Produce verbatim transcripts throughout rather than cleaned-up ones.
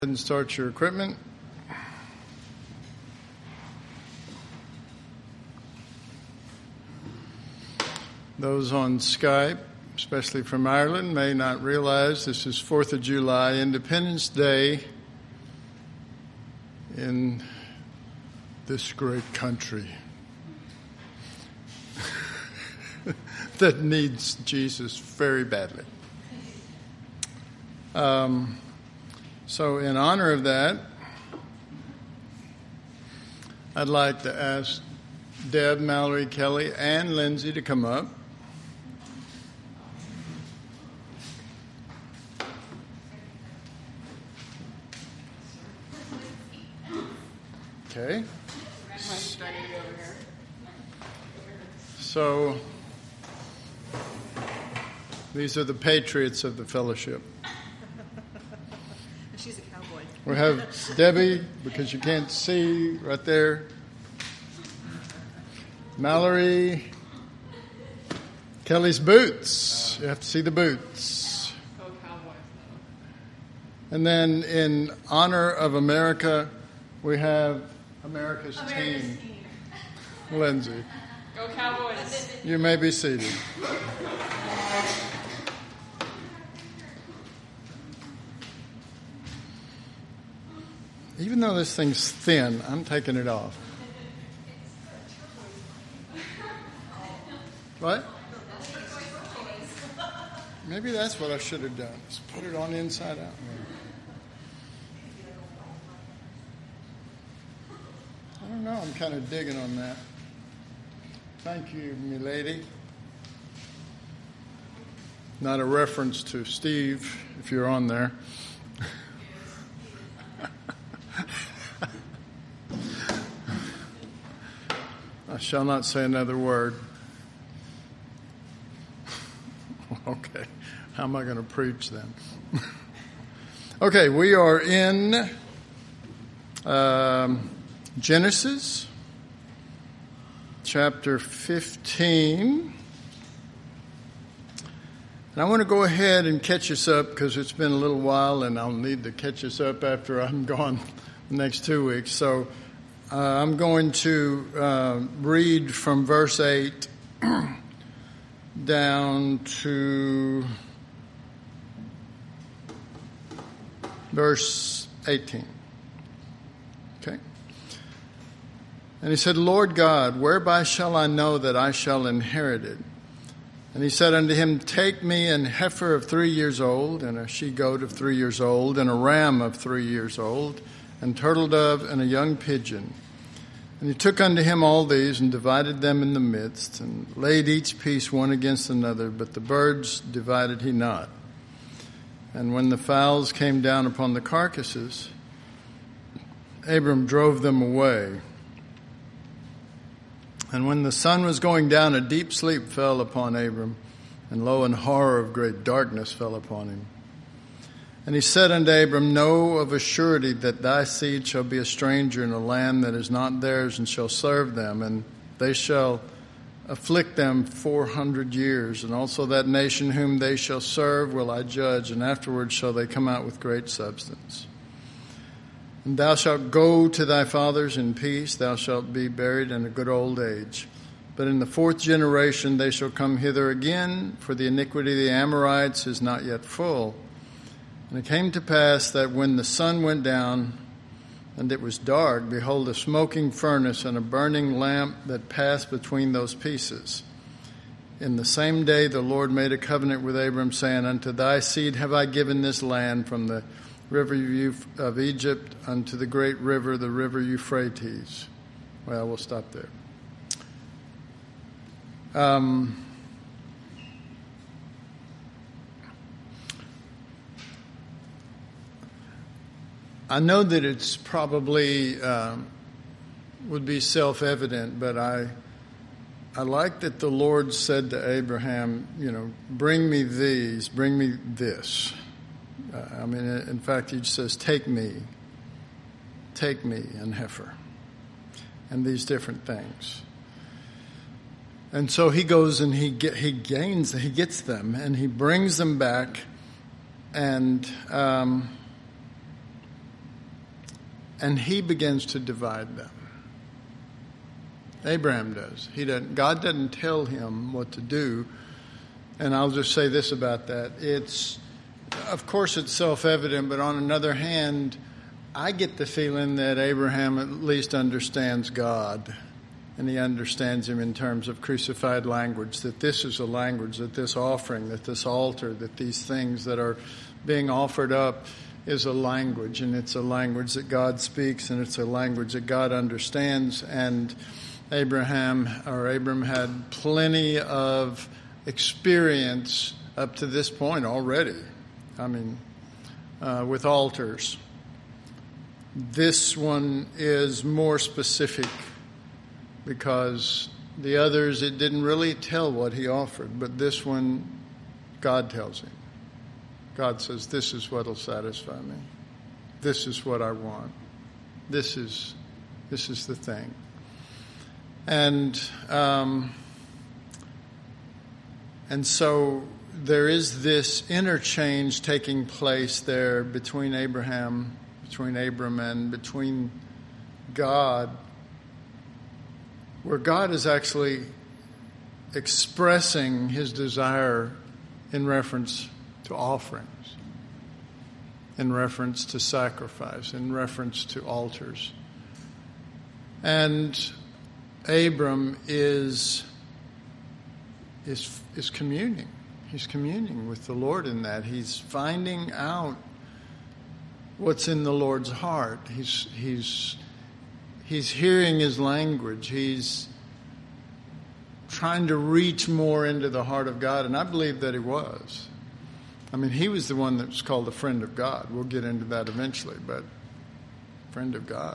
And start your equipment. Those on Skype, especially from Ireland, may not realize this is fourth of July, Independence Day in this great country that needs Jesus very badly. Um, So in honor of that, I'd like to ask Deb, Mallory, Kelly, and Lindsay to come up. Okay. So these are the patriots of the fellowship. She's a cowboy. We have Debbie, because you can't see right there. Mallory. Kelly's boots. You have to see the boots. Go Cowboys. And then in honor of America, we have America's, America's team. team. Lindsay. Go Cowboys. You may be seated. Even though this thing's thin, I'm taking it off. What? Maybe that's what I should have done. Just put it on inside out. I don't know. I'm kind of digging on that. Thank you, milady. Not a reference to Steve, if you're on there. I shall not say another word. Okay, how am I going to preach then? Okay, we are in um, Genesis chapter fifteen. And I want to go ahead and catch us up because it's been a little while and I'll need to catch us up after I'm gone the next two weeks. So uh, I'm going to uh, read from verse eight down to verse eighteen. Okay? And he said, Lord God, whereby shall I know that I shall inherit it? And he said unto him, take me an heifer of three years old, and a she-goat of three years old, and a ram of three years old, and turtle dove, and a young pigeon. And he took unto him all these, and divided them in the midst, and laid each piece one against another, but the birds divided he not. And when the fowls came down upon the carcasses, Abram drove them away. And when the sun was going down, a deep sleep fell upon Abram, and lo, an horror of great darkness fell upon him. And he said unto Abram, know of a surety that thy seed shall be a stranger in a land that is not theirs, and shall serve them, and they shall afflict them four hundred years. And also that nation whom they shall serve will I judge, and afterward shall they come out with great substance. And thou shalt go to thy fathers in peace, thou shalt be buried in a good old age. But in the fourth generation they shall come hither again, for the iniquity of the Amorites is not yet full. And it came to pass that when the sun went down, and it was dark, behold, a smoking furnace and a burning lamp that passed between those pieces. In the same day the Lord made a covenant with Abram, saying, unto thy seed have I given this land, from the river of Egypt unto the great river, the river Euphrates. Well, we'll stop there. Um, I know that it's probably um, would be self-evident, but I I like that the Lord said to Abraham, you know, bring me these, bring me this. Uh, I mean, in fact, he says, take me, take me, an heifer, and these different things. And so he goes and he get, he gains, he gets them, and he brings them back, and um, and he begins to divide them. Abraham does. He doesn't. God doesn't tell him what to do. And I'll just say this about that. It's, of course, it's self-evident, but on another hand, I get the feeling that Abraham at least understands God, and he understands him in terms of crucified language, that this is a language, that this offering, that this altar, that these things that are being offered up is a language, and it's a language that God speaks, and it's a language that God understands. And Abraham, or Abram, had plenty of experience up to this point already. I mean, uh, with altars. This one is more specific because the others, it didn't really tell what he offered, but this one, God tells him. God says, this is what will satisfy me. This is what I want. This is, this is the thing. And, um, and so there is this interchange taking place there between Abraham, between Abram and between God, where God is actually expressing his desire in reference to offerings, in reference to sacrifice, in reference to altars. And Abram is, is, is communing. He's communing with the Lord in that. He's finding out what's in the Lord's heart. He's, he's, he's hearing his language. He's trying to reach more into the heart of God, and I believe that he was. I mean, he was the one that was called a friend of God. We'll get into that eventually, but friend of God.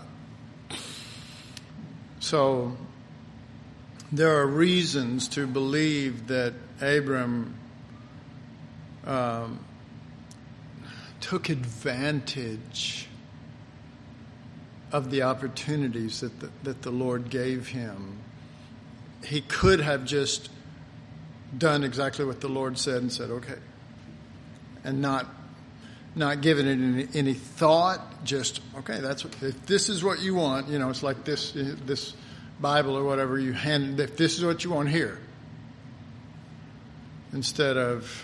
So there are reasons to believe that Abram um, took advantage of the opportunities that the, that the Lord gave him. He could have just done exactly what the Lord said and said, okay, and not not given it any, any thought. Just okay, that's what, if this is what you want. You know, it's like this this Bible or whatever you hand. If this is what you want, here. Instead of,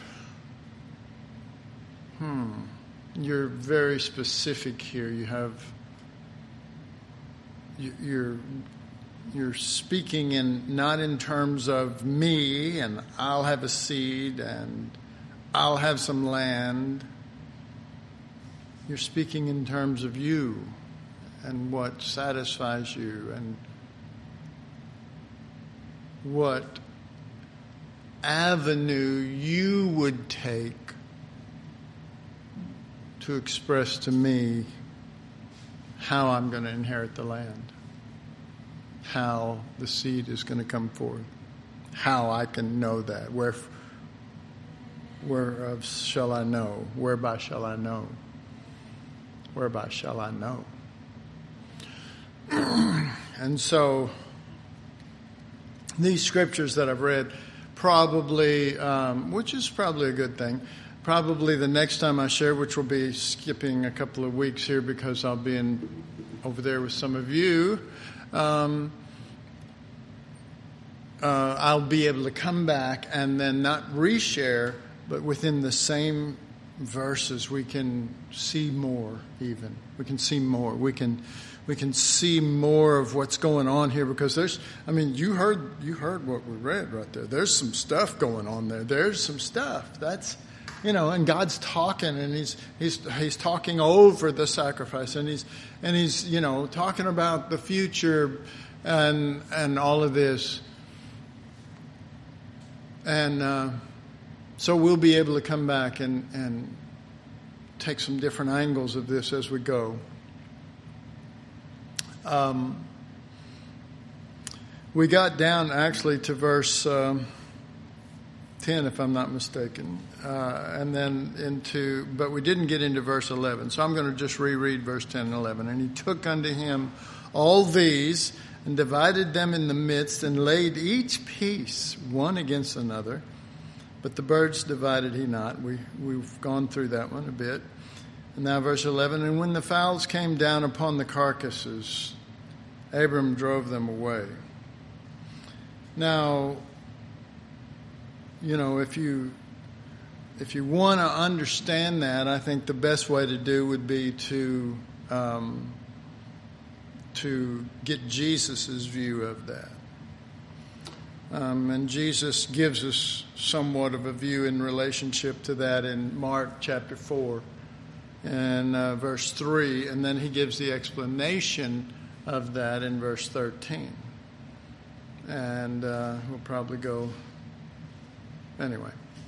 hmm, you're very specific here. You have you, you're. You're speaking in not in terms of me and I'll have a seed and I'll have some land. You're speaking in terms of you and what satisfies you and what avenue you would take to express to me how I'm going to inherit the land. How the seed is going to come forth, how I can know that, where, whereof shall I know, whereby shall I know, whereby shall I know. And so these scriptures that I've read, probably, um, which is probably a good thing, probably the next time I share, which will be skipping a couple of weeks here because I'll be in over there with some of you. Um, uh, I'll be able to come back and then not reshare, but within the same verses we can see more. Even we can see more. We can we can see more of what's going on here because there's. I mean, you heard you heard what we read right there. There's some stuff going on there. There's some stuff that's. You know, and God's talking, and he's he's he's talking over the sacrifice, and he's and he's you know talking about the future, and and all of this, and uh, so we'll be able to come back and and take some different angles of this as we go. Um, we got down actually to verse. Um, ten, if I'm not mistaken, uh, and then into, but we didn't get into verse eleven. So I'm going to just reread verse ten and eleven. And he took unto him all these and divided them in the midst and laid each piece one against another. But the birds divided he not. We, we've gone through that one a bit. And now verse eleven, and when the fowls came down upon the carcasses, Abram drove them away. Now, you know, if you if you want to understand that, I think the best way to do would be to um, to get Jesus' view of that. Um, and Jesus gives us somewhat of a view in relationship to that in Mark chapter four and uh, verse three, and then he gives the explanation of that in verse thirteen. And uh, we'll probably go anyway.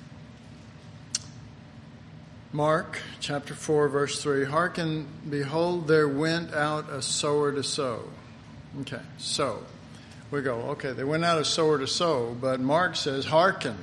Mark chapter four, verse three. Hearken, behold, there went out a sower to sow. Okay, sow. We go, okay, they went out a sower to sow, but Mark says, hearken.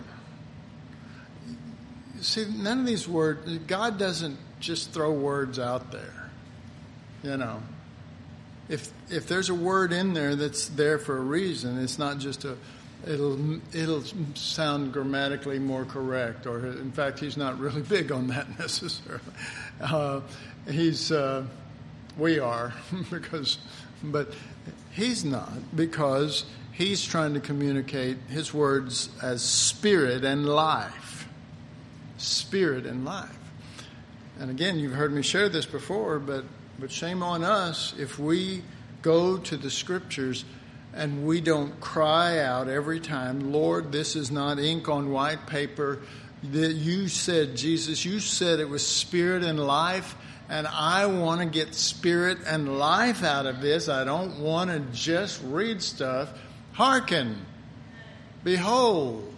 See, none of these words, God doesn't just throw words out there. You know, if if there's a word in there that's there for a reason, it's not just a, it'll it'll sound grammatically more correct, or in fact, he's not really big on that necessarily. Uh, he's, uh, we are, because, but he's not, because he's trying to communicate his words as spirit and life. Spirit and life. And again, you've heard me share this before, but, but shame on us if we go to the scriptures and we don't cry out every time, Lord, this is not ink on white paper. You said, Jesus, you said it was spirit and life, and I want to get spirit and life out of this. I don't want to just read stuff. Hearken, behold.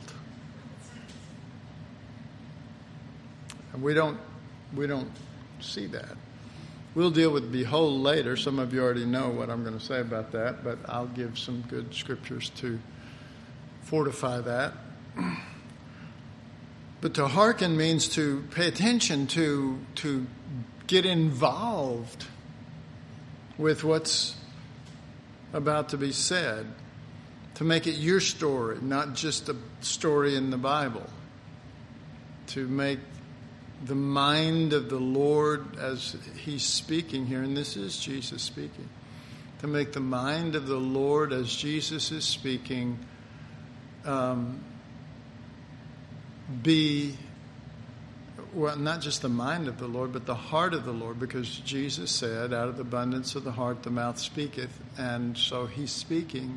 And we don't, we don't see that. We'll deal with behold later. Some of you already know what I'm going to say about that, but I'll give some good scriptures to fortify that. But to hearken means to pay attention, to to get involved with what's about to be said, to make it your story, not just a story in the Bible, to make the mind of the Lord as he's speaking here, and this is Jesus speaking, to make the mind of the Lord as Jesus is speaking um, be, well, not just the mind of the Lord, but the heart of the Lord, because Jesus said, out of the abundance of the heart the mouth speaketh, and so he's speaking,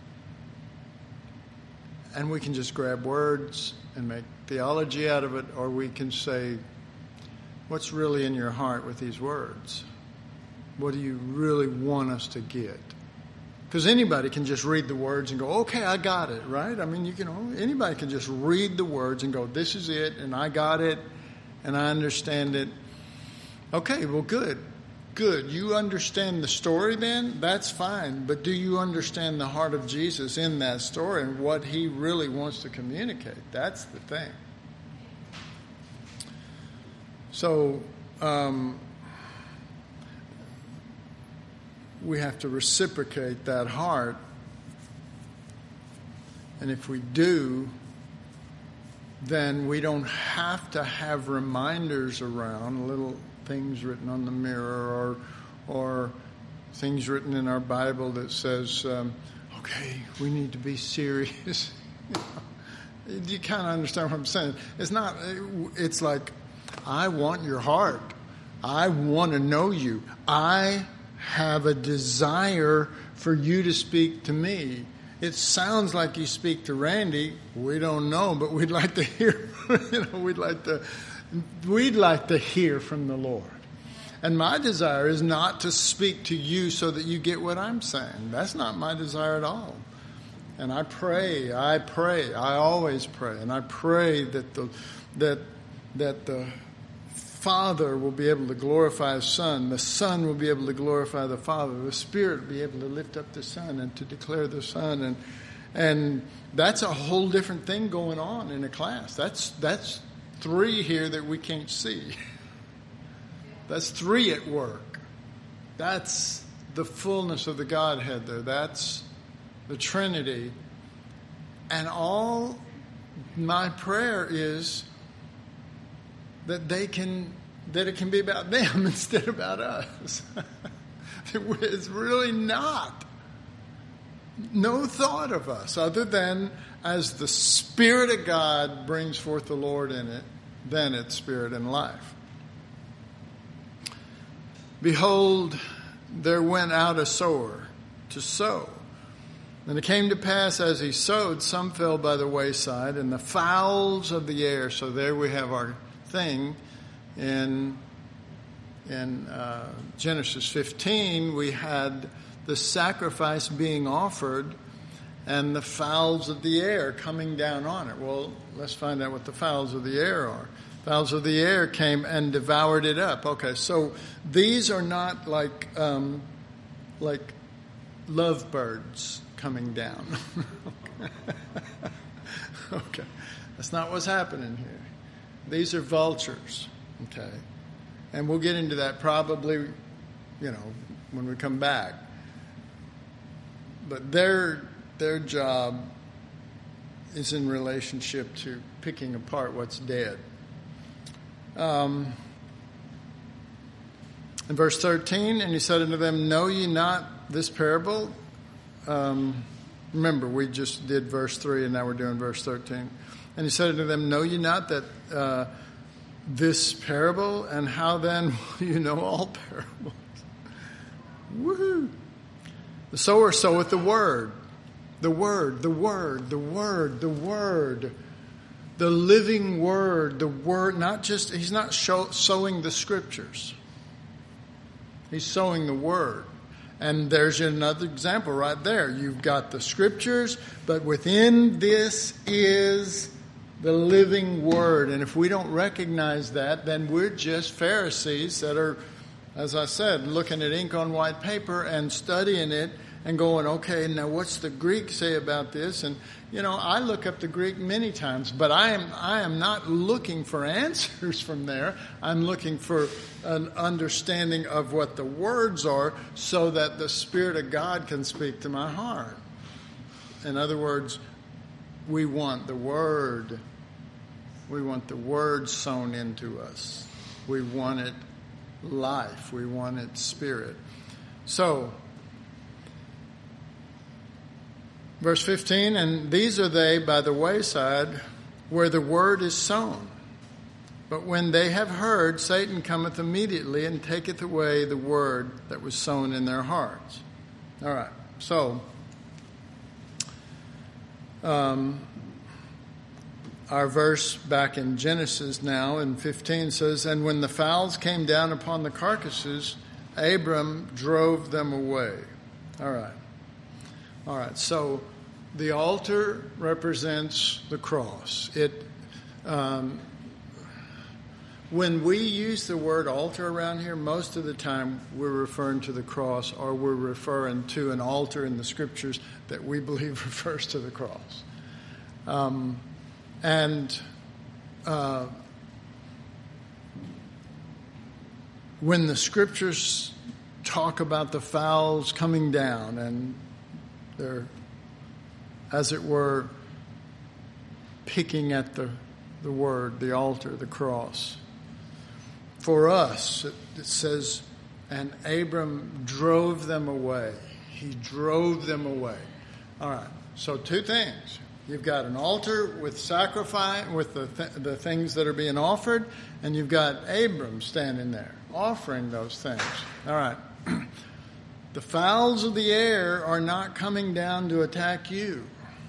and we can just grab words and make theology out of it, or we can say, what's really in your heart with these words? What do you really want us to get? Because anybody can just read the words and go, okay, I got it, right? I mean, you can, anybody can just read the words and go, this is it, and I got it, and I understand it. Okay, well, good. Good. You understand the story then? That's fine. But do you understand the heart of Jesus in that story and what he really wants to communicate? That's the thing. So, um, we have to reciprocate that heart. And if we do, then we don't have to have reminders around, little things written on the mirror, or or things written in our Bible that says, um, okay, we need to be serious. You know, you kind of understand what I'm saying. It's not, it's like, I want your heart. I want to know you. I have a desire for you to speak to me. It sounds like you speak to Randy. We don't know, but we'd like to hear, you know, we'd like to, we'd like to hear from the Lord. And my desire is not to speak to you so that you get what I'm saying. That's not my desire at all. And I pray, I pray, I always pray, and I pray that the that that the Father will be able to glorify His Son, the Son will be able to glorify the Father, the Spirit will be able to lift up the Son and to declare the Son, and and that's a whole different thing going on in a class. That's that's three here that we can't see. That's three at work. That's the fullness of the Godhead there. That's the Trinity. And all my prayer is that they can that it can be about them instead of about us. It's really not. No thought of us other than as the Spirit of God brings forth the Lord in it, then it's spirit and life. Behold, there went out a sower to sow. And it came to pass as he sowed, some fell by the wayside, and the fowls of the air. So there we have our thing. In, in uh, Genesis fifteen, we had the sacrifice being offered and the fowls of the air coming down on it. Well, let's find out what the fowls of the air are. Fowls of the air came and devoured it up. Okay, so these are not like um, like lovebirds coming down. Okay, that's not what's happening here. These are vultures. Okay, and we'll get into that probably, you know, when we come back. But their their job is in relationship to picking apart what's dead. Um, in verse thirteen, and he said unto them, know ye not this parable? Um, remember, we just did verse three, and now we're doing verse thirteen. And he said unto them, know ye not that uh, this parable? And how then will you know all parables? Woohoo! The sower soweth the word. The word, the word, the word, the word. The living word, the word, not just, he's not show, sowing the scriptures. He's sowing the word. And there's another example right there. You've got the scriptures, but within this is the living word. And if we don't recognize that, then we're just Pharisees that are, as I said, looking at ink on white paper and studying it and going, okay, now what's the Greek say about this? And, you know, I look up the Greek many times, but I am I am not looking for answers from there. I'm looking for an understanding of what the words are so that the Spirit of God can speak to my heart. In other words, we want the Word. We want the Word sown into us. We want it life. We want it spirit. So, verse fifteen, and these are they by the wayside where the word is sown. But when they have heard, Satan cometh immediately and taketh away the word that was sown in their hearts. All right, so um, our verse back in Genesis now in fifteen says, and when the fowls came down upon the carcasses, Abram drove them away. All right. All right, so the altar represents the cross. It, um, when we use the word altar around here, most of the time we're referring to the cross, or we're referring to an altar in the scriptures that we believe refers to the cross. Um, and uh, when the scriptures talk about the fowls coming down and they're, as it were, picking at the, the word, the altar, the cross. For us, it, it says, and Abram drove them away. He drove them away. All right, so two things. You've got an altar with sacrifice, with the, th- the things that are being offered, and you've got Abram standing there offering those things. All right. The fowls of the air are not coming down to attack you.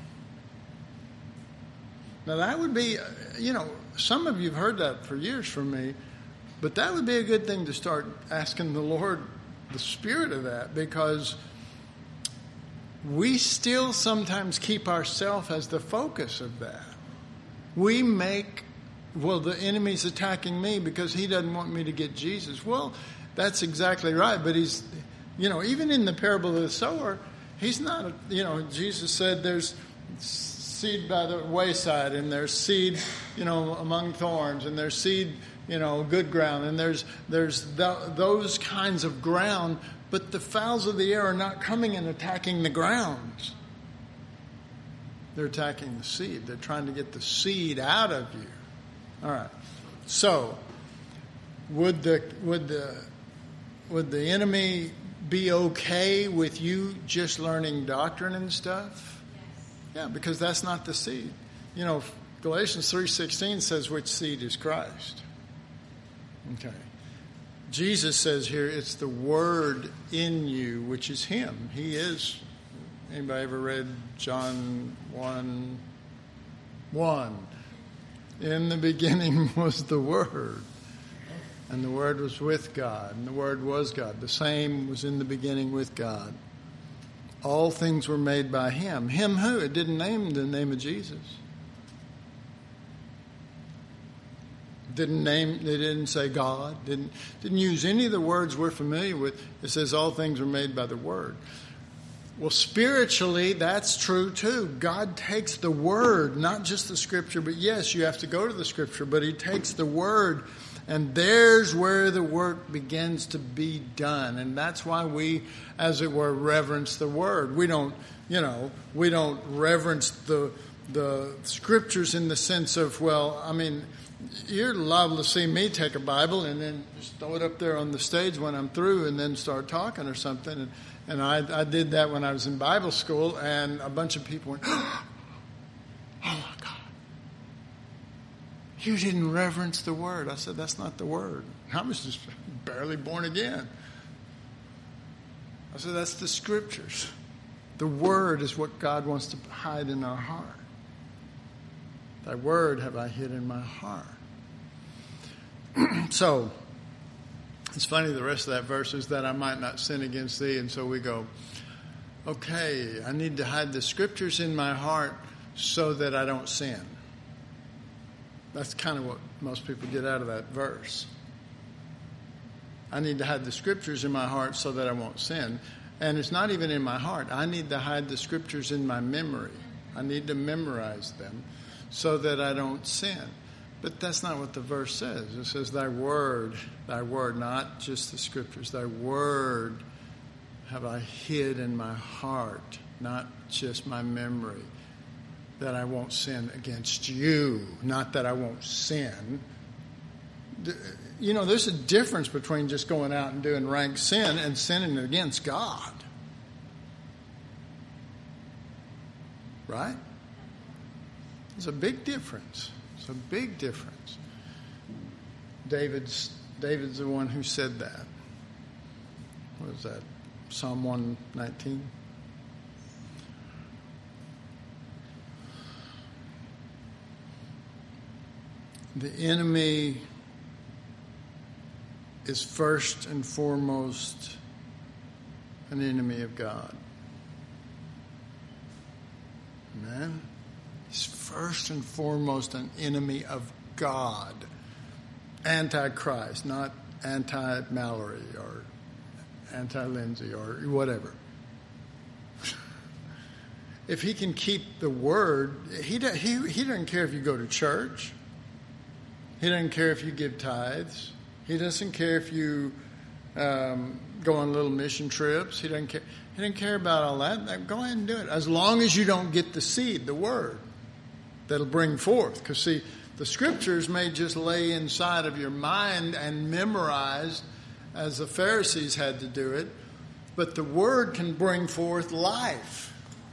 Now that would be, you know, some of you have heard that for years from me, but that would be a good thing to start asking the Lord the spirit of that, because we still sometimes keep ourselves as the focus of that. We make, well, the enemy's attacking me because he doesn't want me to get Jesus. Well, that's exactly right, but he's... You know, even in the parable of the sower, he's not, you know, Jesus said there's seed by the wayside, and there's seed, you know, among thorns, and there's seed, you know, good ground, and there's there's th- those kinds of ground, but the fowls of the air are not coming and attacking the ground. They're attacking the seed. They're trying to get the seed out of you. All right. So, would the would the would the enemy be okay with you just learning doctrine and stuff? Yes. Yeah, because that's not the seed. You know, Galatians three sixteen says which seed is Christ. Okay. Jesus says here it's the word in you, which is him. He is. Anybody ever read John one one? In the beginning was the Word, and the Word was with God, and the Word was God. The same was in the beginning with God. All things were made by him. Him who? It didn't name the name of Jesus. Didn't name, they didn't say God. Didn't, didn't use any of the words we're familiar with. It says all things were made by the Word. Well, spiritually, that's true too. God takes the Word, not just the Scripture, but yes, you have to go to the Scripture, but he takes the Word, and there's where the work begins to be done. And that's why we, as it were, reverence the Word. We don't, you know, we don't reverence the the Scriptures in the sense of, well, I mean, you're liable to see me take a Bible and then just throw it up there on the stage when I'm through and then start talking or something. And, and I, I did that when I was in Bible school, and a bunch of people went, oh, my God. You didn't reverence the Word. I said, that's not the Word. I was just barely born again. I said, that's the Scriptures. The Word is what God wants to hide in our heart. Thy word have I hid in my heart. So, it's funny, the rest of that verse is that I might not sin against thee. And so we go, okay, I need to hide the Scriptures in my heart so that I don't sin. That's kind of what most people get out of that verse. I need to hide the Scriptures in my heart so that I won't sin. And it's not even in my heart. I need to hide the Scriptures in my memory. I need to memorize them so that I don't sin. But that's not what the verse says. It says, thy word, thy word, not just the Scriptures. Thy word have I hid in my heart, not just my memory, that I won't sin against you, not that I won't sin. You know, there's a difference between just going out and doing rank sin and sinning against God. Right? There's a big difference. It's a big difference. David's David's the one who said that. What is that? Psalm one nineteen? The enemy is first and foremost an enemy of God. Amen? He's first and foremost an enemy of God. Antichrist, not anti-Mallory or anti-Lindsay or whatever. If he can keep the word, he, he, he doesn't care if you go to church. He doesn't care if you give tithes. He doesn't care if you um, go on little mission trips. He doesn't care. He doesn't care about all that. Go ahead and do it. As long as you don't get the seed, the word, that'll bring forth. Because, see, the Scriptures may just lay inside of your mind and memorize, as the Pharisees had to do it, but the Word can bring forth life.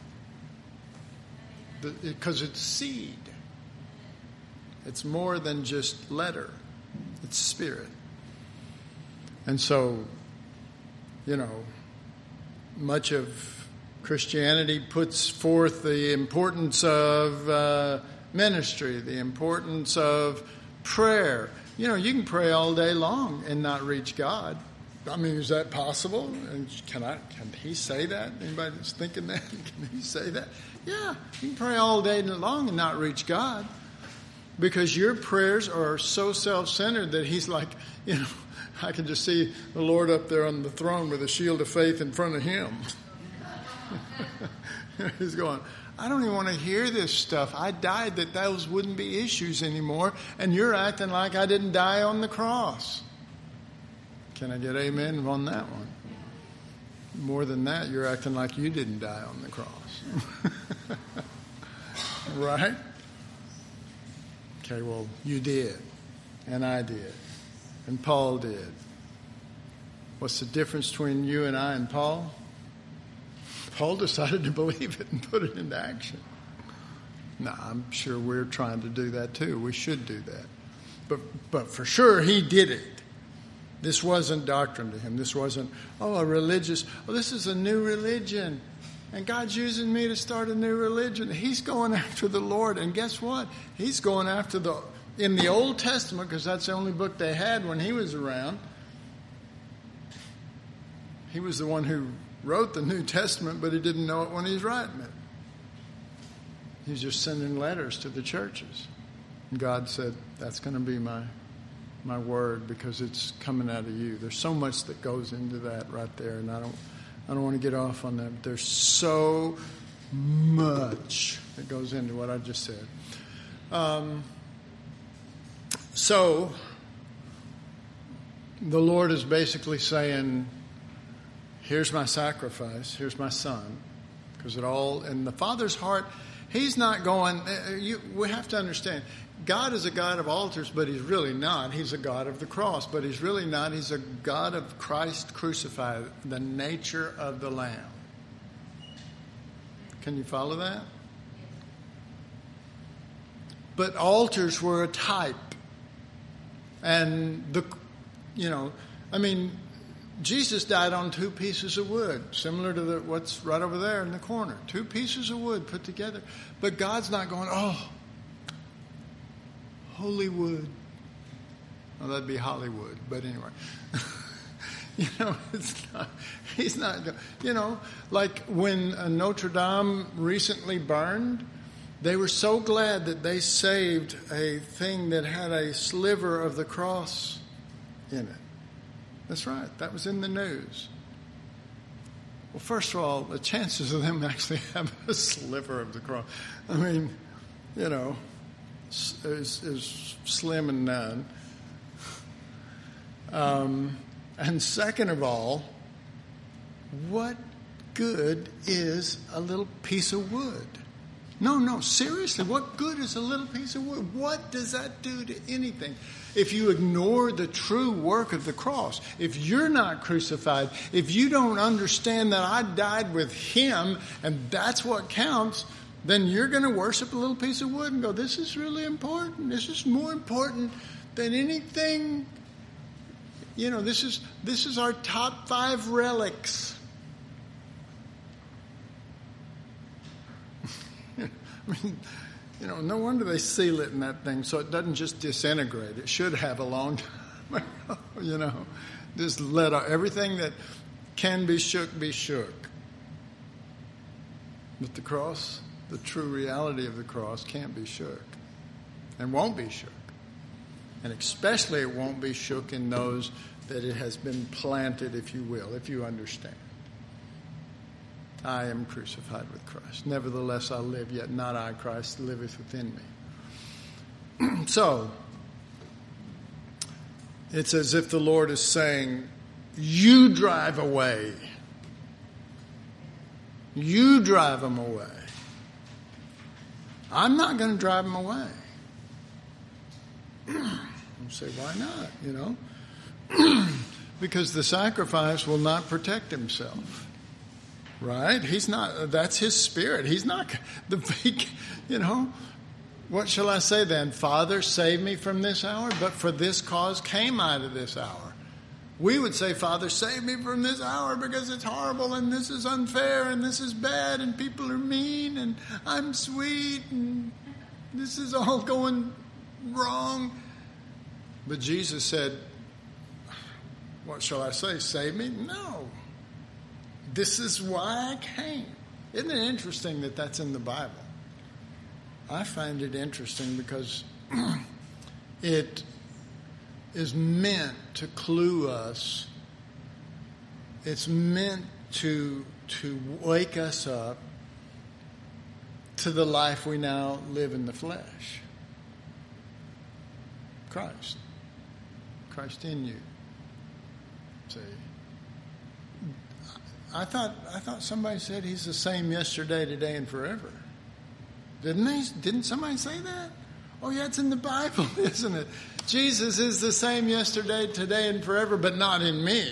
Because it's seed. It's more than just letter. It's spirit. And so, you know, much of Christianity puts forth the importance of uh, ministry, the importance of prayer. You know, you can pray all day long and not reach God. I mean, is that possible? And can I? Can he say that? Anybody that's thinking that? Can he say that? Yeah, you can pray all day long and not reach God, because your prayers are so self-centered that he's like, you know, I can just see the Lord up there on the throne with a shield of faith in front of him. He's going, I don't even want to hear this stuff. I died that those wouldn't be issues anymore, and you're acting like I didn't die on the cross. Can I get amen on that one? More than that, you're acting like you didn't die on the cross. Right? Okay, well, you did, and I did. And Paul did. What's the difference between you and I and Paul? Paul decided to believe it and put it into action. Now, I'm sure we're trying to do that too. We should do that. But but for sure, he did it. This wasn't doctrine to him. This wasn't, oh, a religious, oh, this is a new religion. And God's using me to start a new religion. He's going after the Lord. And guess what? He's going after the, in the Old Testament, because that's the only book they had when he was around. He was the one who wrote the New Testament, but he didn't know it when he was writing it. He was just sending letters to the churches. And God said, that's going to be my my word, because it's coming out of you. There's so much that goes into that right there, and I don't I don't want to get off on that. But there's so much that goes into what I just said. Um, so the Lord is basically saying, here's my sacrifice, here's my son, because it all, in the Father's heart, he's not going, you, we have to understand, God is a God of altars, but he's really not. He's a God of the cross, but he's really not. He's a God of Christ crucified, the nature of the Lamb. Can you follow that? But altars were a type. And, the, you know, I mean, Jesus died on two pieces of wood, similar to the, what's right over there in the corner. Two pieces of wood put together. But God's not going, oh, holy wood. Well, that'd be Hollywood, but anyway. you know, it's not, he's not, you know, like when Notre Dame recently burned, they were so glad that they saved a thing that had a sliver of the cross in it. That's right. That was in the news. Well, first of all, the chances of them actually having a sliver of the cross, I mean, you know, is, is slim and none. Um, and second of all, what good is a little piece of wood? No, no, seriously, what good is a little piece of wood? What does that do to anything? If you ignore the true work of the cross, if you're not crucified, if you don't understand that I died with him and that's what counts, then you're going to worship a little piece of wood and go, this is really important. This is more important than anything. You know, this is this is our top five relics. I mean, you know, no wonder they seal it in that thing so it doesn't just disintegrate. It should have a long time ago, you know. Just let everything that can be shook be shook. But the cross, the true reality of the cross can't be shook and won't be shook. And especially it won't be shook in those that it has been planted, if you will, if you understand. I am crucified with Christ. Nevertheless, I live, yet not I, Christ liveth within me. So, it's as if the Lord is saying, you drive away. You drive them away. I'm not going to drive them away. You say, why not? You know? Because the sacrifice will not protect himself. Right? He's not, that's his spirit. He's not, the big, you know, what shall I say then? Father, save me from this hour, but for this cause came I to this hour. We would say, Father, save me from this hour because it's horrible and this is unfair and this is bad and people are mean and I'm sweet and this is all going wrong. But Jesus said, what shall I say? Save me? No. This is why I came. Isn't it interesting that that's in the Bible? I find it interesting because it is meant to clue us. It's meant to, to wake us up to the life we now live in the flesh. Christ. Christ in you. See? I thought I thought somebody said he's the same yesterday, today, and forever. Didn't they? Didn't somebody say that? Oh, yeah, it's in the Bible, isn't it? Jesus is the same yesterday, today, and forever, but not in me.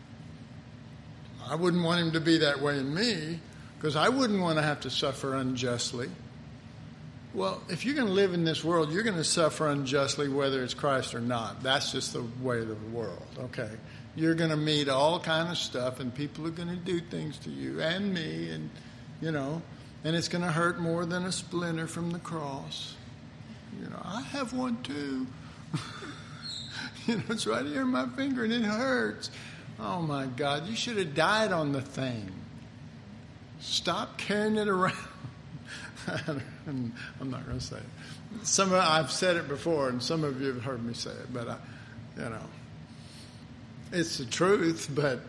I wouldn't want him to be that way in me, because I wouldn't want to have to suffer unjustly. Well, if you're going to live in this world, you're going to suffer unjustly whether it's Christ or not. That's just the way of the world, okay? You're going to meet all kind of stuff, and people are going to do things to you and me, and, you know, and it's going to hurt more than a splinter from the cross. You know, I have one too. You know, it's right here in my finger, and it hurts. Oh, my God, you should have died on the thing. Stop carrying it around. I'm not going to say it. Some of, I've said it before, and some of you have heard me say it, but, I, you know, it's the truth, but,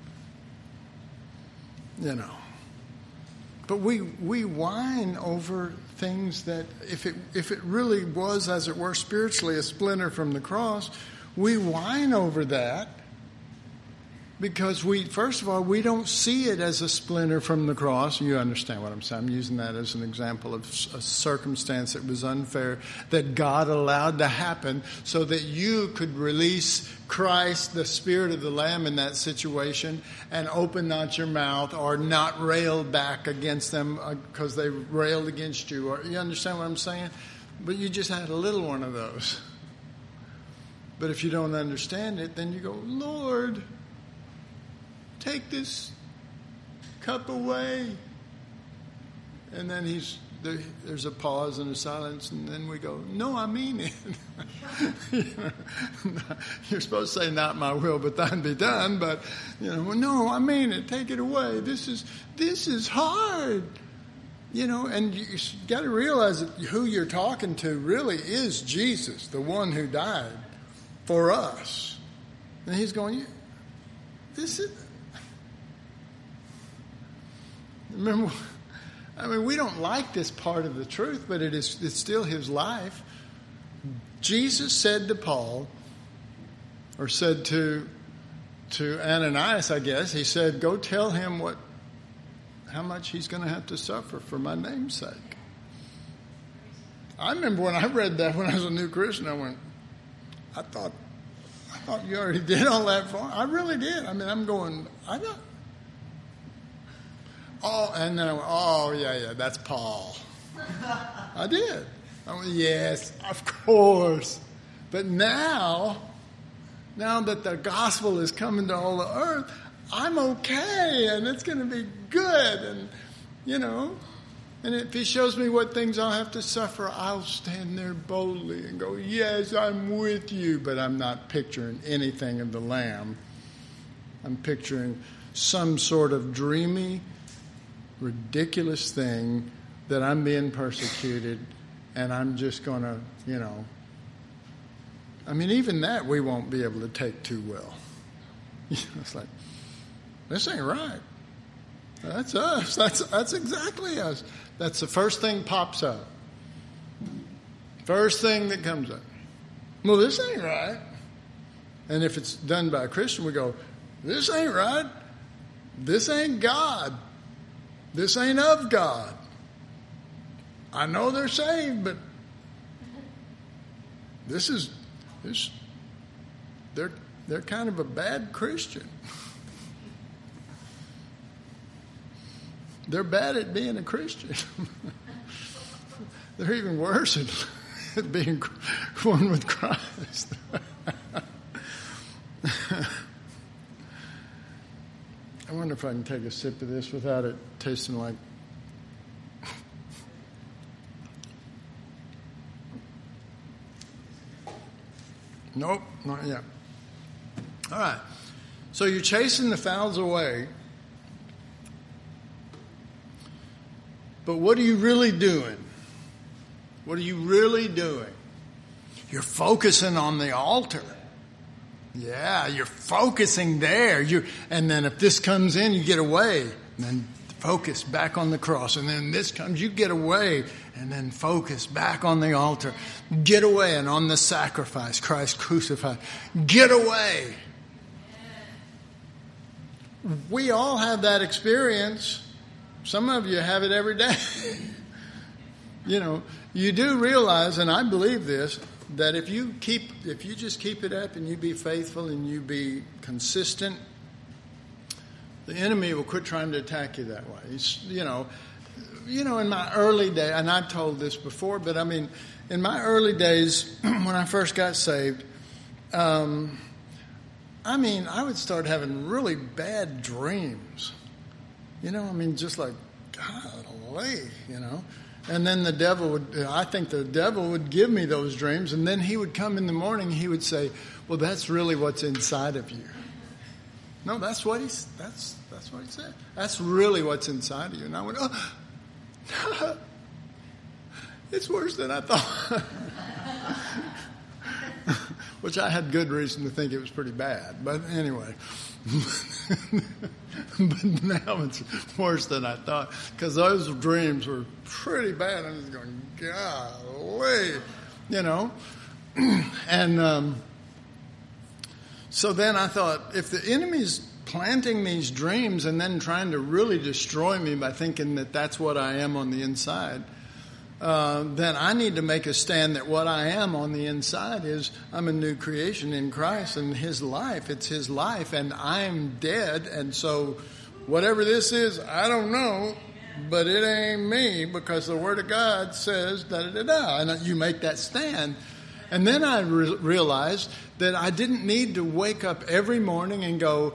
you know. But we we whine over things that if it if it really was, as it were, spiritually a splinter from the cross, we whine over that because we, first of all, we don't see it as a splinter from the cross. You understand what I'm saying. I'm using that as an example of a circumstance that was unfair, that God allowed to happen so that you could release Christ, the Spirit of the Lamb, in that situation, and open not your mouth or not rail back against them because they railed against you. Or, you understand what I'm saying? But you just had a little one of those. But if you don't understand it, then you go, Lord, take this cup away. And then he's there, there's a pause and a silence, and then we go, no, I mean it. You know, you're supposed to say, not my will, but thine be done. But, you know, well, no, I mean it. Take it away. This is this is hard. You know, and you got to realize that who you're talking to really is Jesus, the one who died for us. And he's going, this is... Remember, I mean, we don't like this part of the truth, but it is, it's still his life. Jesus said to Paul, or said to to Ananias, I guess, he said, go tell him what, how much he's going to have to suffer for my name's sake. I remember when I read that when I was a new Christian, I went, I thought, I thought you already did all that for me. I really did. I mean, I'm going, I don't. Oh, and then I went, oh, yeah, yeah, that's Paul. I did. I went, yes, of course. But now, now that the gospel is coming to all the earth, I'm okay, and it's going to be good. And, you know, and if he shows me what things I'll have to suffer, I'll stand there boldly and go, yes, I'm with you. But I'm not picturing anything of the Lamb. I'm picturing some sort of dreamy, ridiculous thing that I'm being persecuted, and I'm just going to, you know, I mean, even that we won't be able to take too well. You know, it's like, this ain't right. That's us. That's that's exactly us. That's the first thing pops up. First thing that comes up. Well, this ain't right. And if it's done by a Christian, we go, this ain't right. This ain't God. This ain't of God. I know they're saved, but this is this they're they're kind of a bad Christian. They're bad at being a Christian. They're even worse at being one with Christ. I wonder if I can take a sip of this without it tasting like... Nope, not yet. All right. So you're chasing the fowls away. But what are you really doing? What are you really doing? You're focusing on the altar. Yeah, you're focusing there. You and then if this comes in, you get away. And then focus back on the cross. And then this comes, you get away. And then focus back on the altar. Get away and on the sacrifice, Christ crucified. Get away. We all have that experience. Some of you have it every day. you know, you do realize, and I believe this, that if you keep, if you just keep it up and you be faithful and you be consistent, the enemy will quit trying to attack you that way. It's, you know, you know, in my early days, and I've told this before, but I mean, in my early days when I first got saved, um, I mean, I would start having really bad dreams. You know, I mean, just like, golly, you know. And then the devil would, I think the devil would give me those dreams, and then he would come in the morning, he would say, well, that's really what's inside of you. No, that's what he's, that's, that's what he said. That's really what's inside of you. And I went, oh, it's worse than I thought. Which I had good reason to think it was pretty bad. But anyway. But now it's worse than I thought. Because those dreams were pretty bad. I'm just going, golly. You know. And um, so then I thought, if the enemy's planting these dreams and then trying to really destroy me by thinking that that's what I am on the inside, Uh, then I need to make a stand that what I am on the inside is I'm a new creation in Christ and His life. It's His life, and I'm dead. And so whatever this is, I don't know, but it ain't me, because the Word of God says da-da-da-da. And you make that stand. And then I re- realized that I didn't need to wake up every morning and go,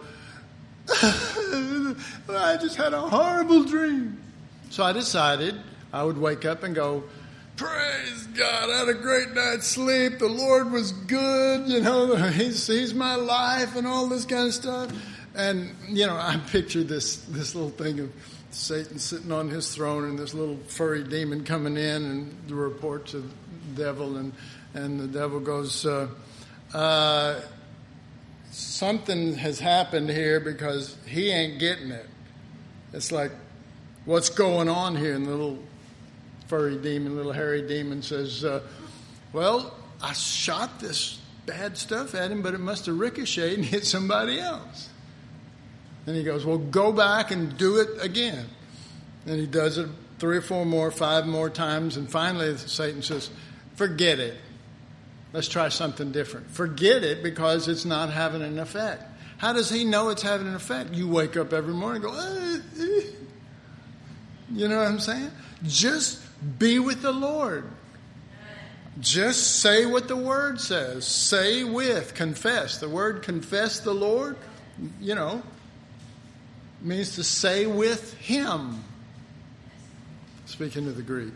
I just had a horrible dream. So I decided I would wake up and go, praise God, I had a great night's sleep. The Lord was good. You know, he's, he's my life and all this kind of stuff. And, you know, I pictured this, this little thing of Satan sitting on his throne and this little furry demon coming in and the report to the devil. And, and the devil goes, uh, uh, something has happened here because he ain't getting it. It's like, what's going on here? And the little furry demon, little hairy demon says, uh, well, I shot this bad stuff at him, but it must have ricocheted and hit somebody else. And he goes, well, go back and do it again. And he does it three or four more, five more times. And finally, Satan says, forget it. Let's try something different. Forget it because it's not having an effect. How does he know it's having an effect? You wake up every morning and go, eh, eh. You know what I'm saying? Just be with the Lord. Just say what the Word says. Say with, confess. The word confess the Lord, you know, means to say with Him. Speaking of the Greek.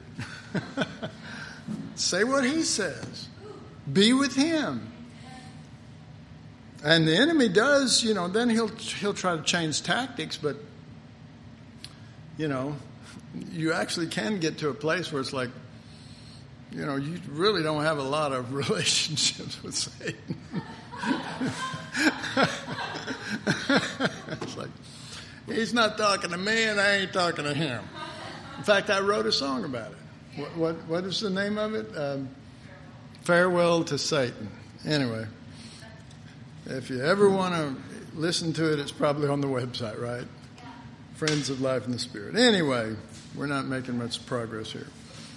Say what He says. Be with Him. And the enemy does, you know, then he'll he'll try to change tactics, but, you know, you actually can get to a place where it's like, you know, you really don't have a lot of relationships with Satan. It's like, he's not talking to me and I ain't talking to him. In fact, I wrote a song about it. What what, what is the name of it? Um, Farewell to Satan. Anyway, if you ever want to listen to it, it's probably on the website, right? Friends of Life in the Spirit. Anyway, we're not making much progress here.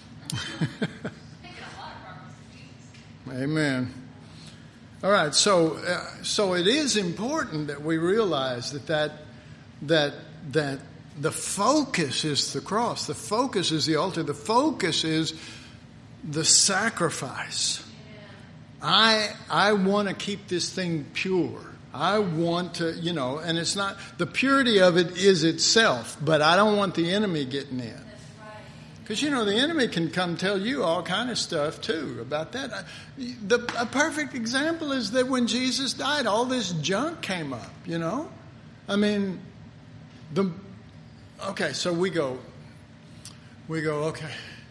Amen. All right, so uh, so it is important that we realize that that that that the focus is the cross. The focus is the altar. The focus is the sacrifice. I I want to keep this thing pure. I want to, you know, and it's not, the purity of it is itself, but I don't want the enemy getting in. Because, you know, the enemy can come tell you all kind of stuff, too, about that. The, a perfect example is that when Jesus died, all this junk came up, you know. I mean, the okay, so we go, we go, okay,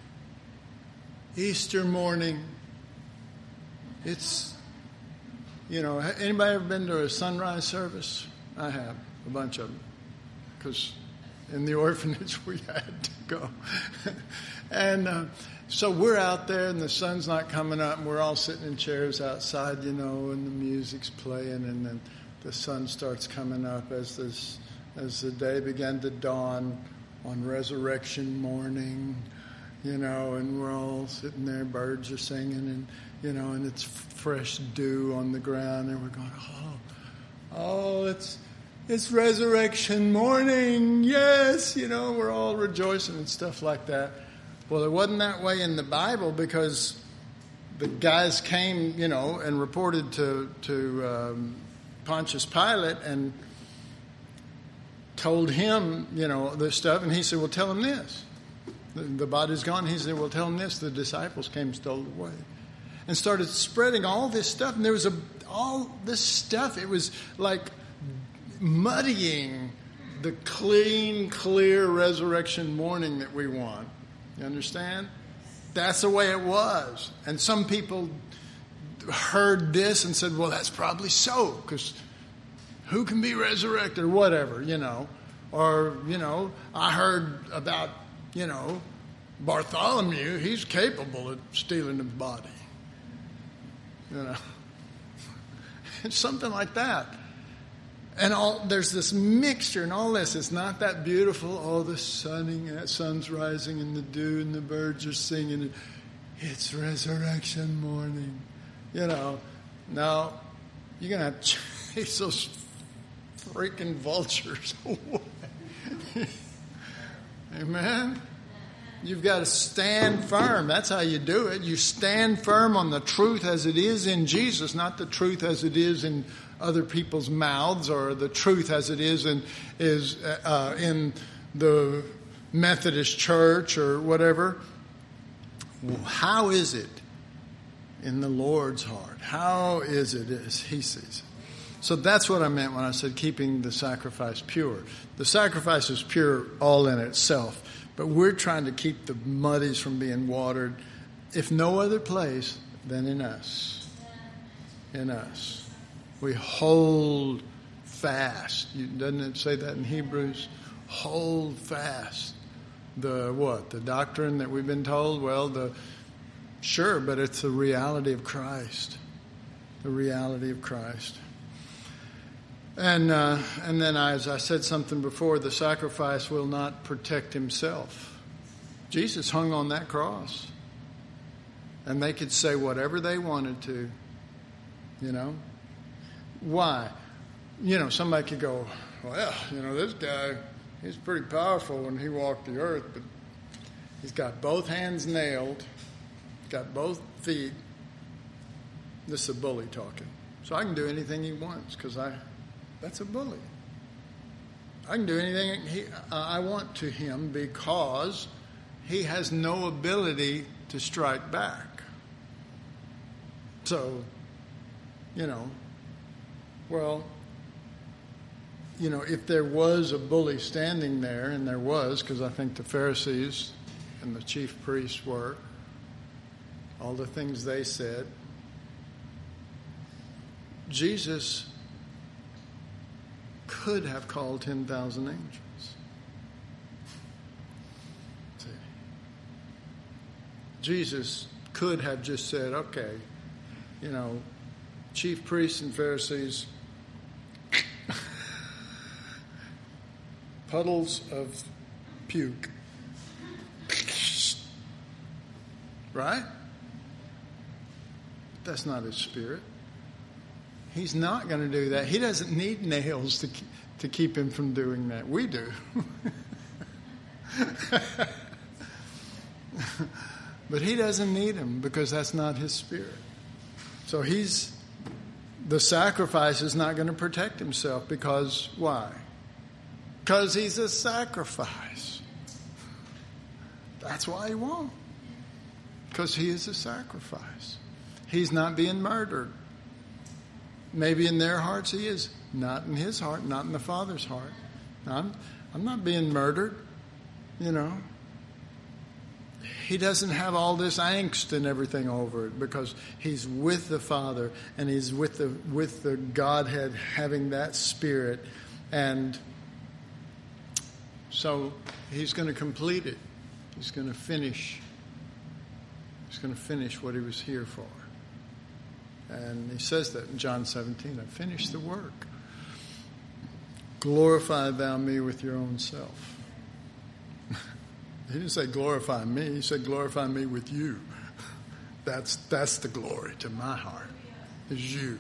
Easter morning, it's, you know, anybody ever been to a sunrise service? I have, a bunch of them, because in the orphanage we had to go. And uh, so we're out there and the sun's not coming up and we're all sitting in chairs outside, you know, and the music's playing and then the sun starts coming up as this, as the day began to dawn on resurrection morning. you know, and we're all sitting there, birds are singing, and, you know, and it's fresh dew on the ground, and we're going, oh, oh, it's, it's resurrection morning, yes, you know, we're all rejoicing and stuff like that. Well, it wasn't that way in the Bible, because the guys came, you know, and reported to, to um, Pontius Pilate and told him, you know, this stuff, and he said, well, tell him this. The, the body's gone. He said, well, tell him this. The disciples came and stole it away. And started spreading all this stuff. And there was a all this stuff. It was like muddying the clean, clear resurrection morning that we want. You understand? That's the way it was. And some people heard this and said, well, that's probably so, because who can be resurrected or whatever, you know. Or, you know, I heard about, you know, Bartholomew, he's capable of stealing a body. You know. It's something like that. And all there's this mixture and all this. It's not that beautiful. Oh, the sunning, that sun's rising and the dew and the birds are singing. It's resurrection morning. You know. Now, you're going to have to chase those freaking vultures away. Amen? You've got to stand firm. That's how you do it. You stand firm on the truth as it is in Jesus, not the truth as it is in other people's mouths, or the truth as it is in is uh, in the Methodist Church or whatever. How is it in the Lord's heart? How is it as He sees it? So that's what I meant when I said keeping the sacrifice pure. The sacrifice is pure all in itself, but we're trying to keep the muddies from being watered, if no other place than in us. In us. We hold fast. You, doesn't it say that in Hebrews? Hold fast. The what? The doctrine that we've been told? Well, the sure, but it's the reality of Christ. The reality of Christ. And uh, and then, as I said something before, the sacrifice will not protect Himself. Jesus hung on that cross. And they could say whatever they wanted to, you know. Why? You know, somebody could go, well, you know, this guy, he's pretty powerful when he walked the earth, but he's got both hands nailed, got both feet. This is a bully talking. So I can do anything he wants, because I, that's a bully. I can do anything he, uh, I want to him, because he has no ability to strike back. So, you know, well, you know, if there was a bully standing there, and there was, because I think the Pharisees and the chief priests were, all the things they said, Jesus could have called ten thousand angels. See? Jesus could have just said, okay, you know, chief priests and Pharisees, puddles of puke. Right? That's not His Spirit. He's not going to do that. He doesn't need nails to to keep Him from doing that. We do. But He doesn't need them, because that's not His Spirit. So He's the sacrifice is not going to protect Himself, because why? Because He's a sacrifice. That's why He won't. Because He is a sacrifice. He's not being murdered. Maybe in their hearts He is. Not in His heart, not in the Father's heart. I'm, I'm not being murdered, you know. He doesn't have all this angst and everything over it, because He's with the Father, and He's with the with the Godhead, having that Spirit, and so He's going to complete it. He's going to finish. He's going to finish what He was here for. And He says that in John seventeen, I finished the work. Glorify thou me with your own self. He didn't say glorify me. He said glorify me with you. That's that's the glory to my heart, is you.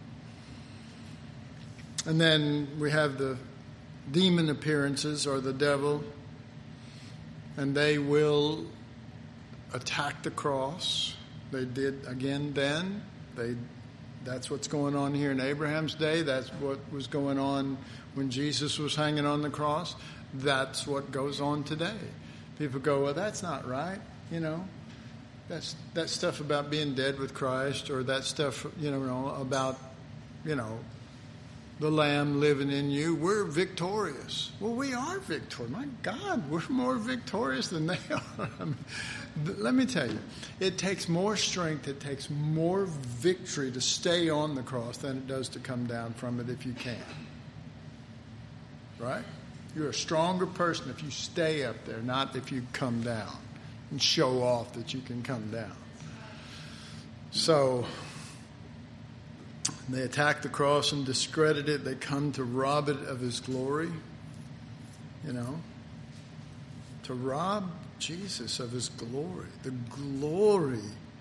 And then we have the demon appearances, or the devil, and they will attack the cross. They did again then. They that's what's going on here in Abraham's day. That's what was going on when Jesus was hanging on the cross. That's what goes on today. People go, well, that's not right, you know. That's that stuff about being dead with Christ, or that stuff, you know, about, you know, the Lamb living in you. We're victorious. Well, we are victorious. My God, we're more victorious than they are. I mean, let me tell you, it takes more strength, it takes more victory to stay on the cross than it does to come down from it if you can. Right? You're a stronger person if you stay up there, not if you come down and show off that you can come down. So they attack the cross and discredit it. They come to rob it of his glory. You know, to rob Jesus of his glory, the glory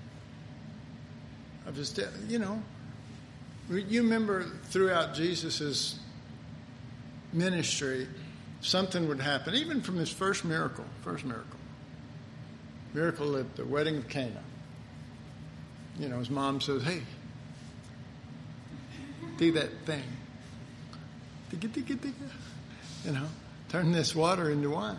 of his death. You know, you remember throughout Jesus's ministry, something would happen, even from his first miracle, first miracle, miracle at the wedding of Cana. You know, his mom says, hey, do that thing. You know, turn this water into wine.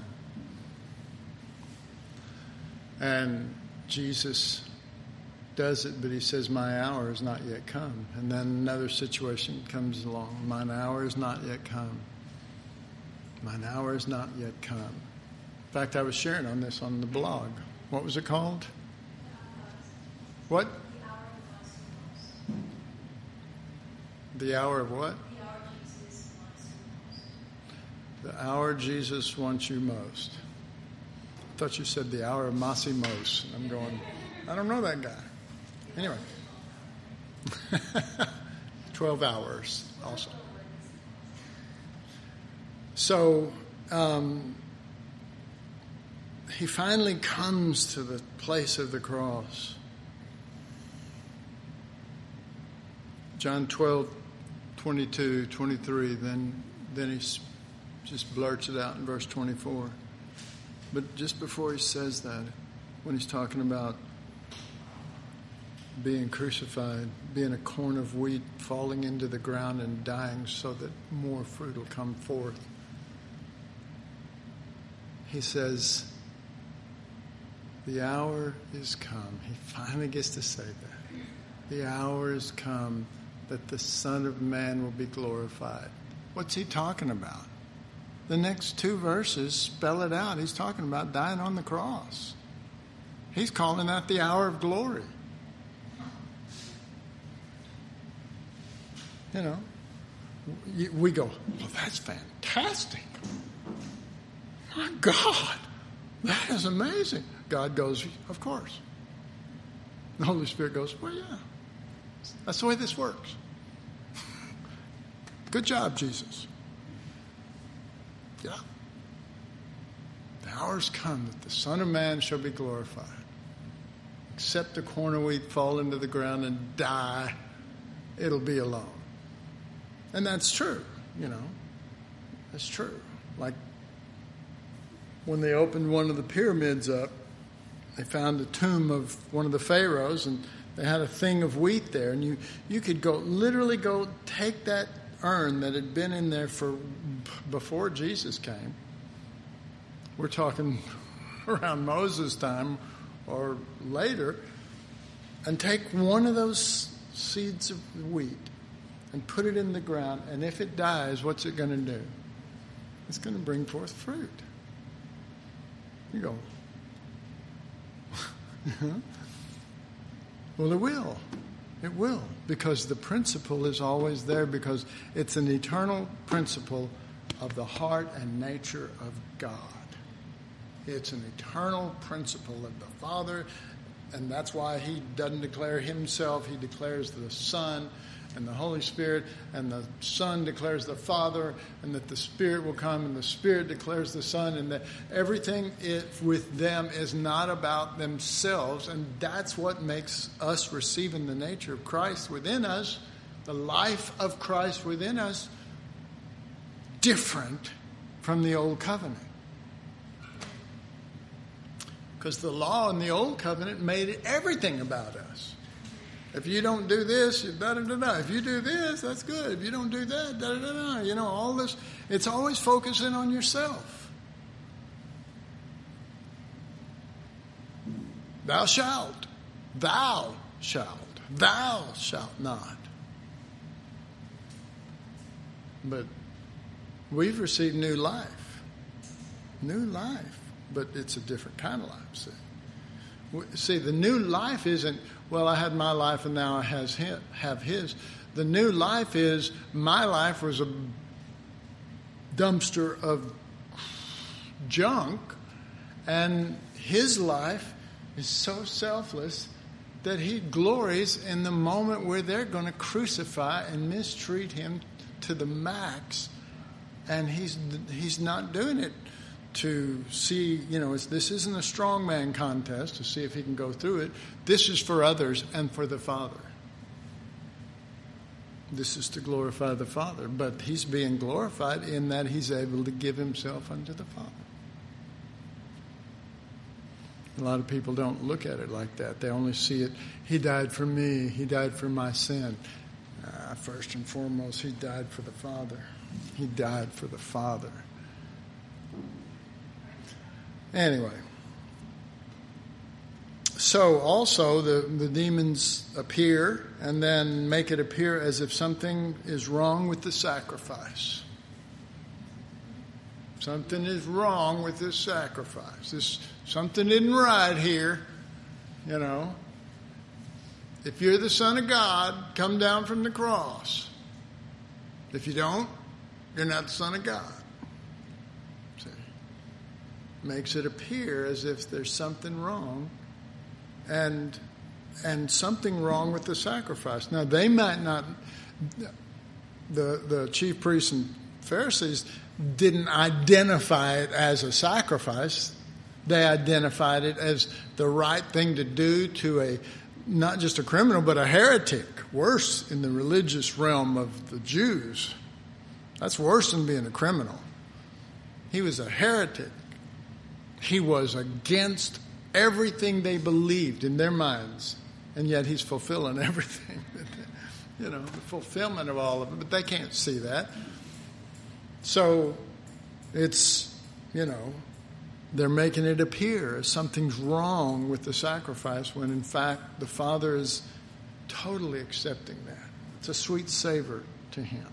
And Jesus does it, but he says, my hour is not yet come. And then another situation comes along. Mine hour is not yet come. Mine hour is not yet come. In fact, I was sharing on this on the blog. What was it called? What? The hour of what? The hour Jesus wants you most. I thought you said the hour of Masimos. I'm going, I don't know that guy. Anyway. Twelve hours also. So um, he finally comes to the place of the cross. John twelve, twenty-two, twenty-three, then, then he just blurts it out in verse twenty-four. But just before he says that, when he's talking about being crucified, being a corn of wheat falling into the ground and dying so that more fruit will come forth, he says, the hour is come. He finally gets to say that. The hour is come that the Son of Man will be glorified. What's he talking about? The next two verses spell it out. He's talking about dying on the cross. He's calling that the hour of glory. You know, we go, well, that's fantastic. My God, that is amazing. God goes, of course. The Holy Spirit goes, well, yeah. That's the way this works. Good job, Jesus. Yeah. The hour's come that the Son of Man shall be glorified. Except a corn of wheat fall into the ground and die, it'll be alone. And that's true, you know. That's true. Like when they opened one of the pyramids up, they found a tomb of one of the pharaohs, and they had a thing of wheat there. And you, you could go, literally go take that urn that had been in there for before Jesus came. We're talking around Moses' time or later, and take one of those seeds of wheat and put it in the ground, and if it dies, what's it going to do? It's going to bring forth fruit. You go, well, it will. It will, because the principle is always there, because it's an eternal principle of the heart and nature of God. It's an eternal principle of the Father, and that's why he doesn't declare himself. He declares the Son, and the Holy Spirit, and the Son declares the Father, and that the Spirit will come, and the Spirit declares the Son, and that everything it, with them is not about themselves, and that's what makes us receiving the nature of Christ within us, the life of Christ within us, different from the Old Covenant. Because the law in the Old Covenant made everything about us. If you don't do this, you da da da da. If you do this, that's good. If you don't do that, da da da da. You know, all this, it's always focusing on yourself. Thou shalt. Thou shalt. Thou shalt not. But we've received new life. New life. But it's a different kind of life, see. See, the new life isn't, well, I had my life and now I has his, have his. The new life is, my life was a dumpster of junk, and his life is so selfless that he glories in the moment where they're going to crucify and mistreat him to the max, and he's he's not doing it to see, you know, it's, this isn't a strongman contest to see if he can go through it. This is for others and for the Father. This is to glorify the Father. But he's being glorified in that he's able to give himself unto the Father. A lot of people don't look at it like that. They only see it, he died for me, he died for my sin. Uh, first and foremost, he died for the Father. He died for the Father. Anyway, so also the, the demons appear and then make it appear as if something is wrong with the sacrifice. Something is wrong with this sacrifice. This, something isn't right here, you know. If you're the Son of God, come down from the cross. If you don't, you're not the Son of God. Makes it appear as if there's something wrong, and and something wrong with the sacrifice. Now, they might not, the the chief priests and Pharisees didn't identify it as a sacrifice. They identified it as the right thing to do to a, not just a criminal, but a heretic. Worse in the religious realm of the Jews. That's worse than being a criminal. He was a heretic. He was against everything they believed in their minds, and yet he's fulfilling everything. You know, the fulfillment of all of it, but they can't see that. So it's, you know, they're making it appear as something's wrong with the sacrifice when in fact the Father is totally accepting that. It's a sweet savor to him.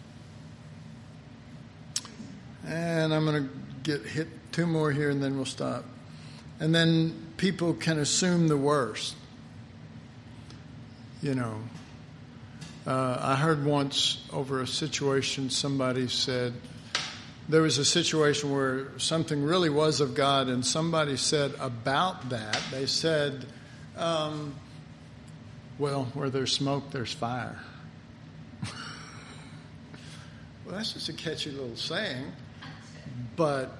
And I'm going to get hit two more here and then we'll stop. And then people can assume the worst. You know, uh, I heard once over a situation somebody said, there was a situation where something really was of God, and somebody said about that, they said, um, well, where there's smoke, there's fire. Well, that's just a catchy little saying, but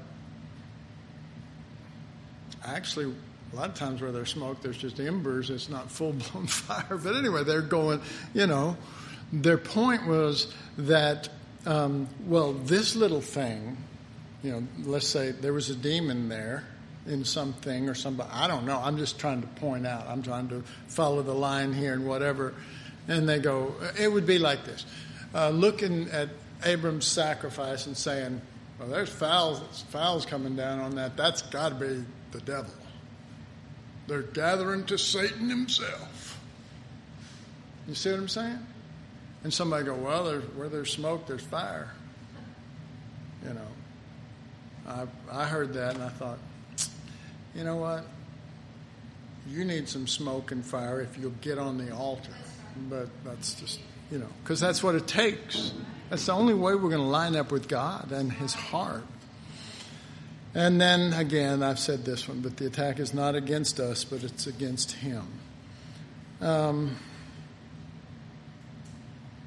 actually, a lot of times where there's smoke, there's just embers. It's not full-blown fire. But anyway, they're going, you know, their point was that, um, well, this little thing, you know, let's say there was a demon there in something or somebody. I don't know. I'm just trying to point out. I'm trying to follow the line here and whatever. And they go, it would be like this. Uh, looking at Abram's sacrifice and saying, well, there's fowls, fowls coming down on that. That's got to be the devil. They're gathering to Satan himself. You see what I'm saying? And somebody go, well, there's, where there's smoke, there's fire. You know, I I heard that and I thought, you know what? You need some smoke and fire if you'll get on the altar. But that's just, you know, because that's what it takes. That's the only way we're going to line up with God and his heart. And then, again, I've said this one, but the attack is not against us, but it's against him. Um,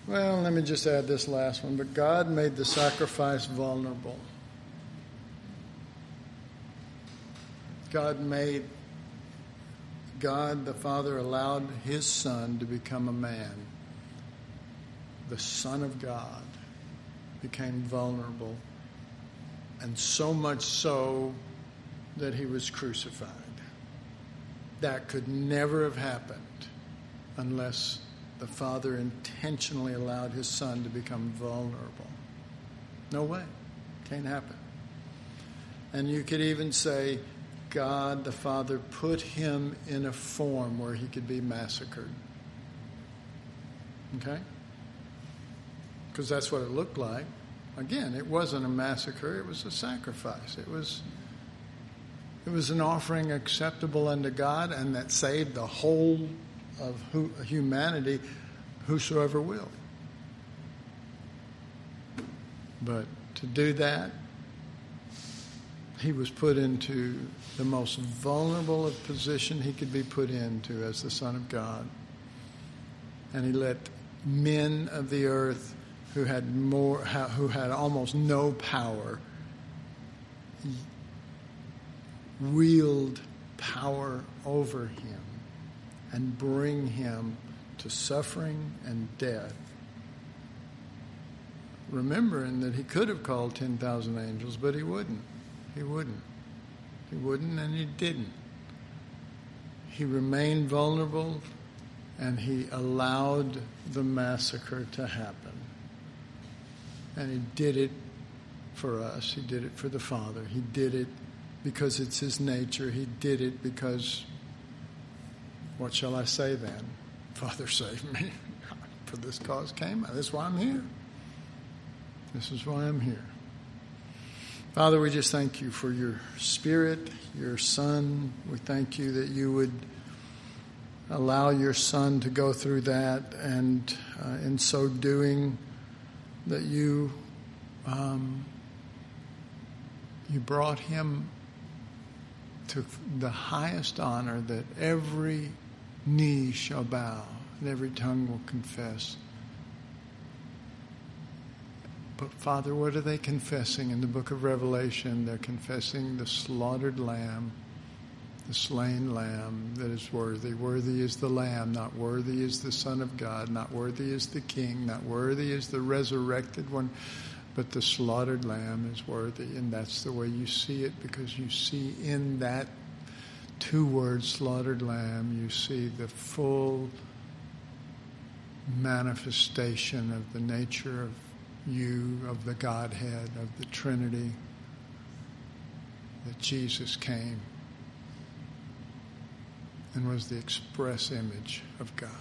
Well, let me just add this last one. But God made the sacrifice vulnerable. God made, God the Father allowed his Son to become a man. The Son of God became vulnerable, and so much so that he was crucified. That could never have happened unless the Father intentionally allowed his Son to become vulnerable. No way. Can't happen. And you could even say God the Father put him in a form where he could be massacred. Okay? Because that's what it looked like. Again, it wasn't a massacre, it was a sacrifice. It was it was an offering acceptable unto God, and that saved the whole of who, humanity, whosoever will. But to do that, he was put into the most vulnerable of position he could be put into as the Son of God. And he let men of the earth who had more, who had almost no power, wield power over him and bring him to suffering and death. Remembering that he could have called ten thousand angels, but he wouldn't. He wouldn't. He wouldn't, and he didn't. He remained vulnerable, and he allowed the massacre to happen. And he did it for us. He did it for the Father. He did it because it's his nature. He did it because, what shall I say then? Father, save me. For this cause came I. That's why I'm here. This is why I'm here. Father, we just thank you for your Spirit, your Son. We thank you that you would allow your Son to go through that, and uh, in so doing, that you um, you brought him to the highest honor, that every knee shall bow and every tongue will confess. But Father, what are they confessing in the book of Revelation? They're confessing the slaughtered lamb, the slain lamb that is worthy. Worthy is the lamb, not worthy is the Son of God, not worthy is the King, not worthy is the resurrected one, but the slaughtered lamb is worthy. And that's the way you see it, because you see in that two words, slaughtered lamb, you see the full manifestation of the nature of you, of the Godhead, of the Trinity, that Jesus came and was the express image of God.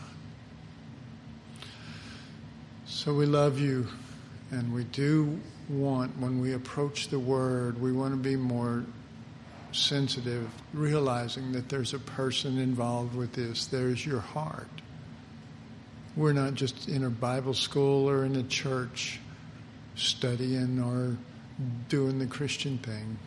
So we love you, and we do want, when we approach the Word, we want to be more sensitive, realizing that there's a person involved with this. There's your heart. We're not just in a Bible school or in a church studying or doing the Christian thing.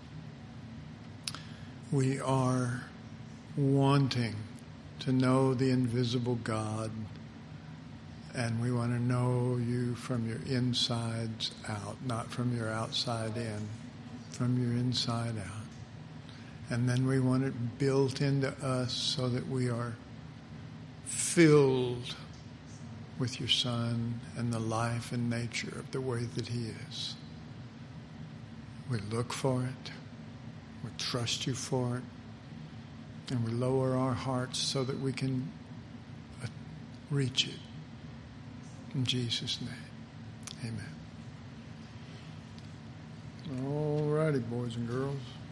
We are wanting to know the invisible God, and we want to know you from your insides out, not from your outside in, from your inside out. And then we want it built into us so that we are filled with your Son and the life and nature of the way that he is. We look for it. We trust you for it. And we lower our hearts so that we can reach it. In Jesus' name, amen. All righty, boys and girls.